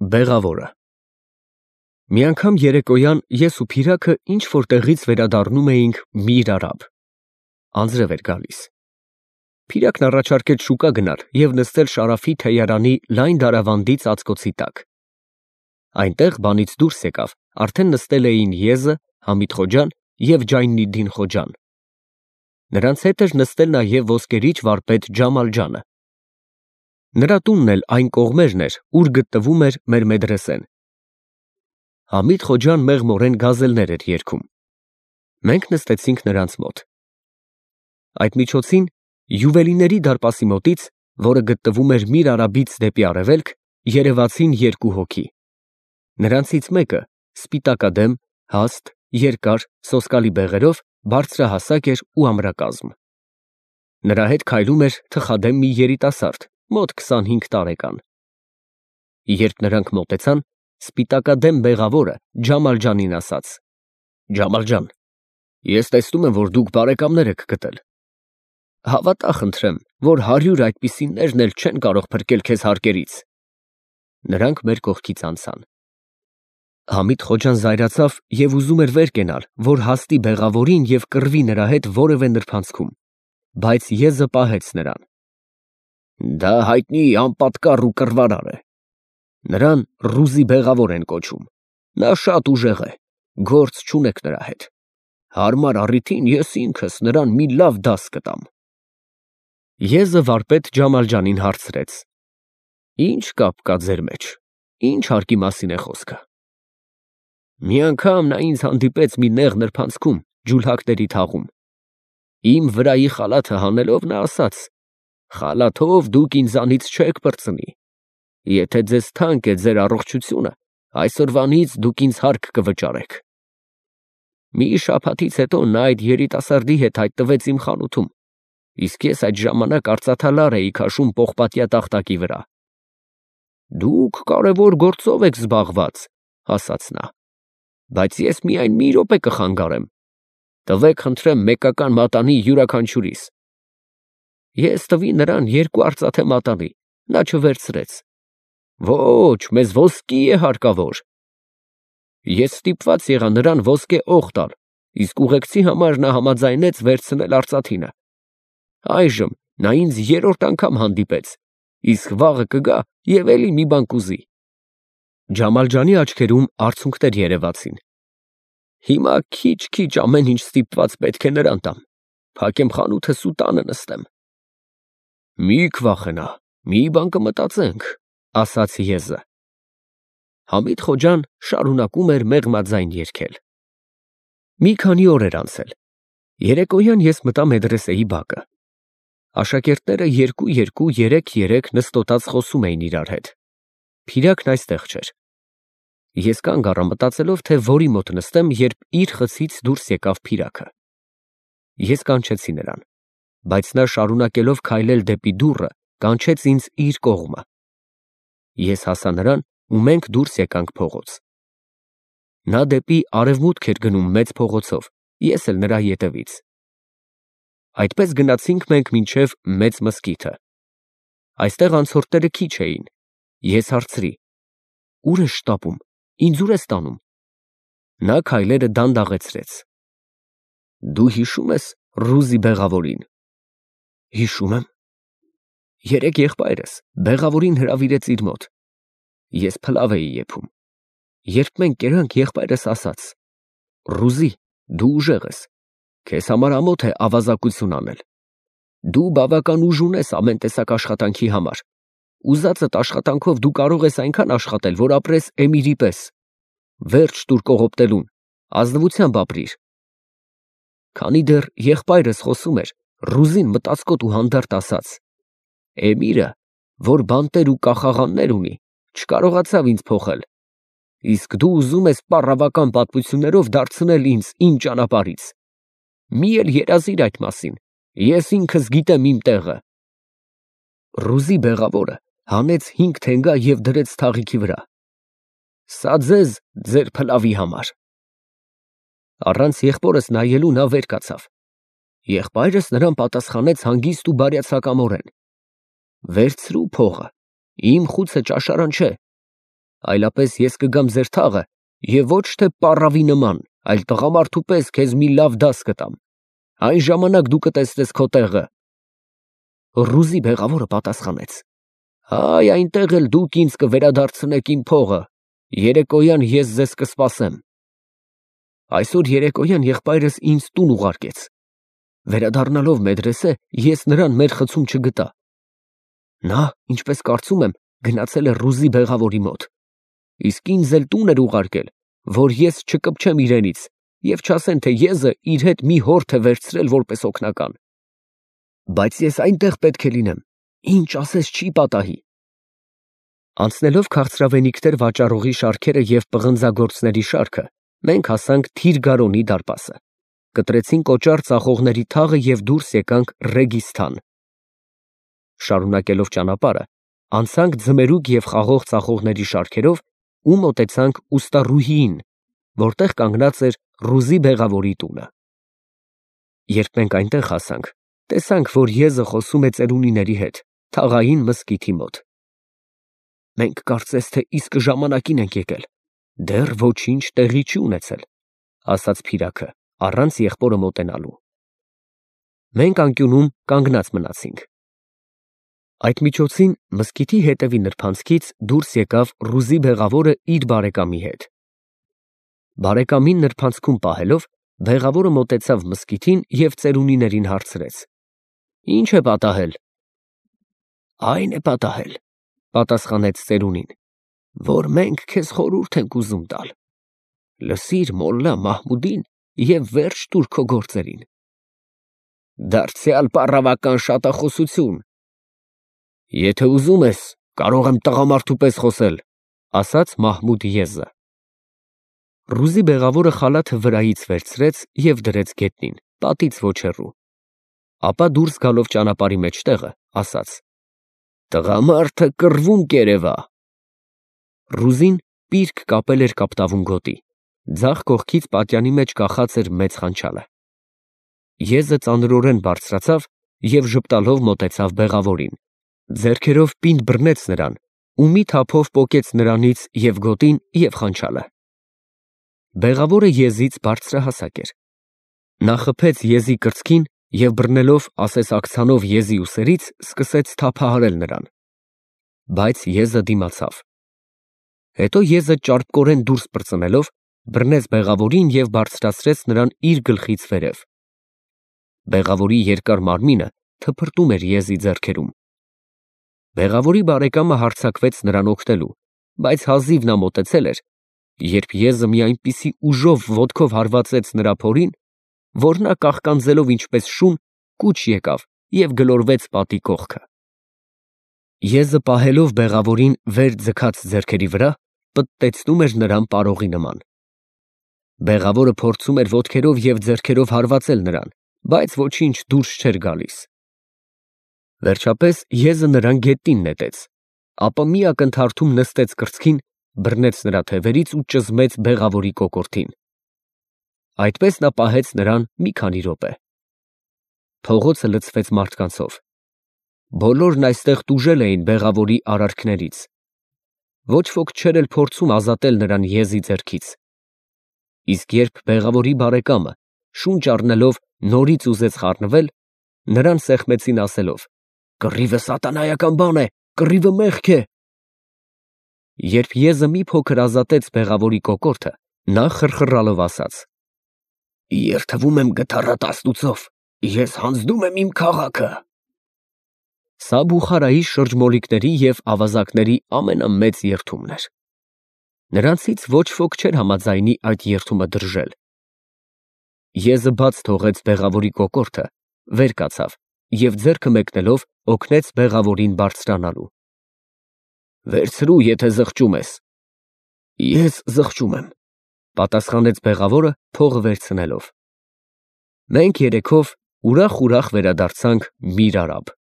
Բեղավորը։ Մի անգամ երեկոյան ես ու Փիրակը ինչ-որ տեղից վերադառնում էինք Միր Արաբ։ Անձրև էր գալիս։ Փիրակն առաջարկեց շուկա գնալ և նստել Շարաֆի թեյարանի լայն դարավանդի ծածկոցի տակ։ Այնտեղ բանից դուրս եկավ, արդեն նստել էին Եզը, Համիդ խոջան և Ջայնիդդին խոջան։ Նրանց հետ էր նստել նաև ոսկերիչ վարպետ Ջամալ ջանը։ Նրա տունն էլ այն կողմերն էր, ուր գտնվում էր մեր մեդրեսեն։ Համիդ խոջան մեղմորեն գազելներ էր երգում։ Մենք նստեցինք նրանց մոտ։ Այդ միջոցին Յուվելիների դարպասի մոտից, որը գտնվում էր Միր Արաբից դեպի արևելք, երևացին երկու հոգի։ Նրանցից մեկը սպիտակադեմ, հաստ, երկար, սոսկալի բեղերով, բարձրահասակ էր ու ամրակազմ։ Նրա հետ քայլում էր թխադեմ մի երիտասարդ, մոտ 25 տարեկան։ Երբ նրանք մոտեցան, սպիտակադեմ բեղավորը Ջամալ ջանին ասաց. «Ջամալ ջան, ես տեսնում եմ, որ դուք բարեկամներ եք գտել։ Հավատա խնդրեմ, որ 100 այդպիսիներն էլ չեն կարող փրկել քեզ հարկերից»։ Նրանք մեր կողքից անցան։ Համիդ խոջան զայրացավ և ուզում էր վեր կենալ, որ հասնի բեղավորին և կռվի նրա հետ որևէ նրբանցքում, բայց Եզը պահեց նրան։ Դա հայտնի անպատկառ ու կռվարար է։ Նրան Ռուզի բեղավոր են կոչում։ Նա շատ ուժեղ է, գործ չունեք նրա հետ։ Հարմար առիթին ես ինքս նրան մի լավ դաս կտամ։ Եզը վարպետ Ջամալ ջանին հարցրեց. Ինչ կապ կա ձեր մեջ, ինչ հարկի մասին է խոսքը։ Մի անգամ նա ինձ հանդիպեց մի նեղ նրբանցքում, ջուլհակների թաղում։ Իմ վրայի խալաթը հանելով նա ասաց. «Խալաթով դուք ինձանից չեք պրծնի։ Եթե ձեզ թանկ է ձեր առողջությունը, այսօրվանից դուք ինձ հարկ կվճարեք»։ Մի շաբաթից հետո նա այդ երիտասարդի հետ հայտնվեց իմ խանութում, իսկ ես այդ ժամանակ արծաթալար էի քաշում պողպատյա տախտակի վրա։ Դուք կարևոր գործով եք զբաղված, ասաց նա, բայց ես միայն մի րոպե կխանգարեմ։ Տվեք խնդրեմ մեկական մատանի յուրաքանչյուրիս։ Ես տվի նրան 2 արծաթե մատանի, նա չվերցրեց։ Ոչ, մեզ ոսկի է հարկավոր։ Ես ստիպված եղա նրան ոսկե օղ տալ, իսկ ուղեկցի համար նա համաձայնեց վերցնել արծաթինը։ Այժմ նա ինձ 3-րդ անգամ հանդիպեց, իսկ վաղը կգա և էլի մի բան կուզի։ Ջամալ ջանի աչքերում արցունքներ երևացին։ Հիմա քիչ-քիչ ամեն ինչ ստիպված պետք է նրան տամ, փակեմ խանութս ու տանը նստեմ։ Մի քվախենա, մի բան կմտածենք, ասաց Եզը։ Համիդ խոջան շարունակում էր մեղմաձայն երգել։ Մի քանի օր էր անցել։ Երեկոյան ես մտա մեդրեսեի բակը։ Աշակերտները 2-2, 3-3 նստոտած խոսում էին իրար հետ։ Փիրակն այստեղ չէր։ Ես կանգ առա մտածելով, թե որի մոտ նստեմ, երբ իր խցից դուրս եկավ Փիրակը։ Ես կանչեցի նրան, բայց նա շարունակելով քայլել դեպի դուռը, կանչեց ինձ իր կողմը։ Ես հասա նրան ու մենք դուրս եկանք փողոց։ Նա դեպի արևմուտք էր գնում մեծ փողոցով, ես էլ նրա ետևից։ Այդպես գնացինք մենք մինչև մեծ մզկիթը։ Այստեղ անցորդները քիչ էին։ Ես հարցրի. Ուր ես շտապում, ինձ ուր ես տանում։ Նա քայլերը դանդաղեցրեց։ Դու հիշում ես Ռուզի բեղավորին։ Հիշում եմ։ Երեկ եղբայրս բեղավորին հրավիրեց իր մոտ։ Ես փլավ էի եփում։ Երբ մենք կերանք, եղբայրս ասաց. Ռուզի, դու ուժեղ ես, քեզ համար ամոթ է ավազակություն անել։ Դու բավական ուժ ունես ամեն տեսակ աշխատանքի համար։ Ուզածդ աշխատանքով դու կարող ես այնքան աշխատել, որ ապրես էմիրի պես։ Վերջ տուր կողոպտելուն, ազնվությամբ ապրիր։ Քանի դեռ եղբայրս խոսում էր, Ռուզին մտածկոտ ու հանդարտ ասաց. Էմիրը, որ բանտեր ու կախաղաններ ունի, չկարողացավ ինձ փոխել, իսկ դու ուզում ես պառավական պատմություններով դարձնել ինձ իմ ճանապարհից։ Մի էլ երազիր այդ մասին, ես ինքս գիտեմ իմ տեղը։ Ռուզի բեղավորը հանեց 5 թենգա և դրեց թաղիքի վրա։ Սա ձեզ, ձեր փլավի համար։ Առանց եղբորս նայելու նա վեր կացավ։ Եղբայրս նրան պատասխանեց հանգիստ ու բարյացակամորեն. Վերցրու փողը, իմ խուցը ճաշարան չէ։ այլապես ես կգամ ձեր թաղը և ոչ թե պառավի նման, այլ տղամարդու պես քեզ մի լավ դաս կտամ, այն ժամանակ դու կտեսնես քո տեղը։ Ռուզի բեղավորը պատասխանեց. Այ այնտեղ էլ դուք ինձ կվերադարձնեք իմ փողը, երեկոյան ես ձեզ կսպասեմ։ Այսօր երեկոյան եղբայրս ինձ տուն ուղարկեց։ Վերադառնալով մեդրեսե, ես նրան մեր խցում չգտա։ Նա, ինչպես կարծում եմ, գնացել է Ռուզի բեղավորի մոտ։ Իսկ ինձ էլ տուն էր ուղարկել, որ ես չկպչեմ իրենից և չասեն, թե եզը իր հետ մի հորթ է վերցրել որպես օգնական։ Բայց ես այնտեղ պետք է լինեմ, ինչ ասես չի պատահի։ Անցնելով քաղցրավենիքներ վաճառողի շարքերը և պղնձագործների շարքը, մենք հասանք Թիրգարոնի դարպասը, կտրեցինք կոճար ծախողների թաղը և դուրս եկանք Ռեգիստան։ Շարունակելով ճանապարհը, անցանք ձմերուկ և խաղող ծախողների շարքերով ու մոտեցանք ուստառուհիին, որտեղ կանգնած էր Ռուզի բեղավորի տունը։ Երբ մենք այնտեղ հասանք, տեսանք, որ եզը խոսում է ծերունիների հետ, թաղային մզկիթի մոտ։ Մենք կարծես թե իսկ ժամանակին ենք եկել, դեռ ոչինչ տեղի չի ունեցել, ասաց Փիրակը, առանց եղբորը մոտենալու։ Մենք անկյունում կանգնած մնացինք։ Այդ միջոցին մզկիթի հետևի նրբանցքից դուրս եկավ Ռուզի բեղավորը իր բարեկամի հետ։ Բարեկամին նրբանցքում պահելով, բեղավորը մոտեցավ մզկիթին և ծերունիներին հարցրեց. Ինչ է պատահել։ Այն է պատահել, պատասխանեց ծերունին, որ մենք քեզ խորհուրդ ենք ուզում տալ։ Լսիր մոլլա Մահմուդին և վերջ տուր քո գործերին։ Դարձյալ պառավական շատախոսություն։ Եթե ուզում ես, կարող եմ տղամարդու պես խոսել, ասաց Մահմուդ եզը։ Ռուզի բեղավորը խալաթը վրայից վերցրեց և դրեց գետնին, պատից ոչ հեռու։ Ապա դուրս գալով ճանապարհի մեջտեղը, ասաց. Տղամարդը կռվում կերևա։ Ռուզին պիրկ կապել էր կապտավուն գոտի, ձախ կողքից պատյանի մեջ կախած էր մեծ խանչալը։ Եզը ծանրորեն բարձրացավ և ժպտալով մոտեցավ բեղավորին, ձեռքերով պինդ բռնեց նրան ու մի թափով պոկեց նրանից և գոտին և խանչալը։ Բեղավորը եզից բարձրահասակ էր։ Նա խփեց եզի կրծքին և բռնելով ասես աքցանով եզի ուսերից, սկսեց թափահարել նրան։ Բայց եզը դիմացավ։ Հետո եզը ճարպկորեն դուրս պրծնելով, բռնեց բեղավորին և բարձրացրեց նրան իր գլխից վերև։ Բեղավորի երկար մարմինը թփրտում էր եզի ձեռքերում։ Բեղավորի բարեկամը հարձակվեց նրան օգնելու, բայց հազիվ նա մոտեցել էր, երբ եզը մի այնպիսի ուժով ոտքով հարվածեց նրա փորին, որ նա կաղկանձելով ինչպես շուն, կուչ եկավ և գլորվեց պատի կողքը։ Եզը պահելով բեղավորին վեր ձգած ձեռքերի վրա, պտտեցնում էր նրան պարողի նման։ Բեղավորը փորձում էր ոտքերով և ձեռքերով հարվածել նրան, բայց ոչինչ դուրս չէր գալիս։ Վերջապես եզը նրան գետնին նետեց, ապա մի ակնթարթում նստեց կրծքին, բռնեց նրա թևերից ու ճզմեց բեղավորի կոկորդին։ Այդպես նա պահեց նրան մի քանի րոպե։ Փողոցը լցվեց մարդկանցով։ Բոլորն այստեղ տուժել էին բեղավորի արարքներից։ Ոչ ոք չէր էլ փորձում ազատել նրան եզի ձեռքից։ Իսկ երբ բեղավորի բարեկամը, շունչ առնելով, նորից ուզեց խառնվել, նրան սեղմեցին ասելով. «Կռիվը սատանայական բան է, կռիվը մեղք է»։ Երբ եզը մի փոքր ազատեց բեղավորի կոկորդը, նա խռխռալով ասաց. «Երդվում եմ գթառատ Աստուծով, ես հանձնում եմ իմ քաղաքը»։ Սա Բուխարայի շրջմոլիկների և ավազակների ամենամեծ երդումն էր։ Նրանցից ոչ ոք չէր համաձայնի այդ երդումը դրժել։ Եզը բաց թողեց բեղավորի կոկորդը, վեր կացավ և ձեռքը մեկնելով օգնեց բեղավորին բարձրանալու։ Վերցրու, եթե զղջում ես։ Ես զղջում եմ, պատասխանեց բեղավորը փողը վերցնելով։ Մենք երեքով ուրախ վերադարձանք Միր Արաբ։